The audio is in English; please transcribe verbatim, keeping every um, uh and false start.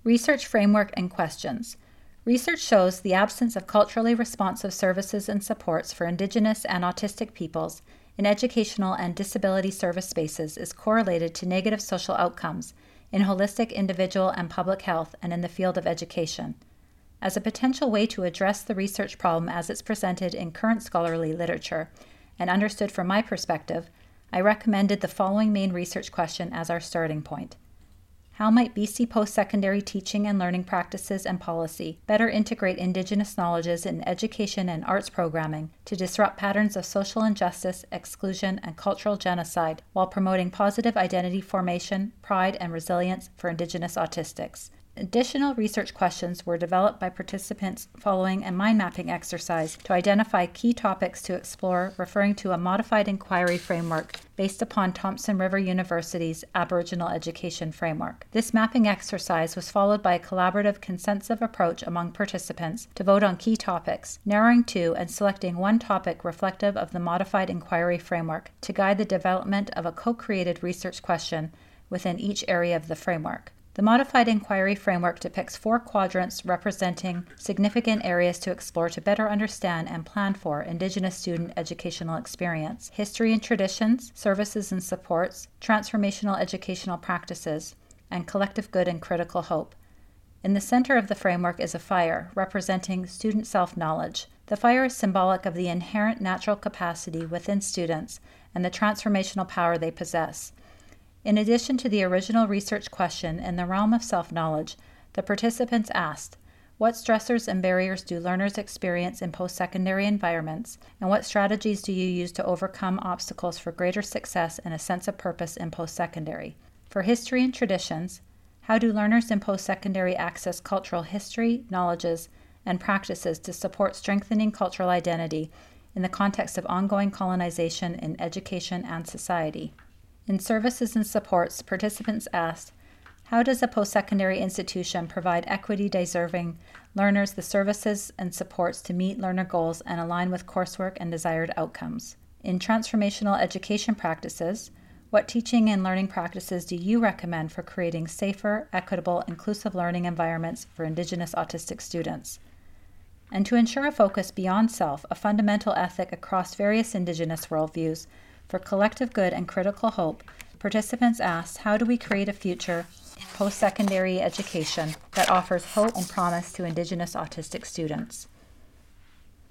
Research framework and questions. Research shows the absence of culturally responsive services and supports for Indigenous and autistic peoples in educational and disability service spaces is correlated to negative social outcomes in holistic individual and public health and in the field of education. As a potential way to address the research problem as it's presented in current scholarly literature and understood from my perspective, I recommended the following main research question as our starting point. How might B C post-secondary teaching and learning practices and policy better integrate Indigenous knowledges in education and arts programming to disrupt patterns of social injustice, exclusion, and cultural genocide while promoting positive identity formation, pride, and resilience for Indigenous autistics? Additional research questions were developed by participants following a mind mapping exercise to identify key topics to explore, referring to a modified inquiry framework based upon Thompson River University's Aboriginal Education Framework. This mapping exercise was followed by a collaborative consensus approach among participants to vote on key topics, narrowing to and selecting one topic reflective of the modified inquiry framework to guide the development of a co-created research question within each area of the framework. The modified inquiry framework depicts four quadrants representing significant areas to explore to better understand and plan for Indigenous student educational experience: history and traditions, services and supports, transformational educational practices, and collective good and critical hope. In the center of the framework is a fire, representing student self-knowledge. The fire is symbolic of the inherent natural capacity within students and the transformational power they possess. In addition to the original research question in the realm of self-knowledge, the participants asked, what stressors and barriers do learners experience in post-secondary environments, and what strategies do you use to overcome obstacles for greater success and a sense of purpose in post-secondary? For history and traditions, how do learners in post-secondary access cultural history, knowledges, and practices to support strengthening cultural identity in the context of ongoing colonization in education and society? In services and supports, participants asked, how does a post-secondary institution provide equity-deserving learners the services and supports to meet learner goals and align with coursework and desired outcomes? In transformational education practices, what teaching and learning practices do you recommend for creating safer, equitable, inclusive learning environments for Indigenous autistic students? And to ensure a focus beyond self, a fundamental ethic across various Indigenous worldviews, for collective good and critical hope, participants asked, how do we create a future post-secondary education that offers hope and promise to Indigenous autistic students?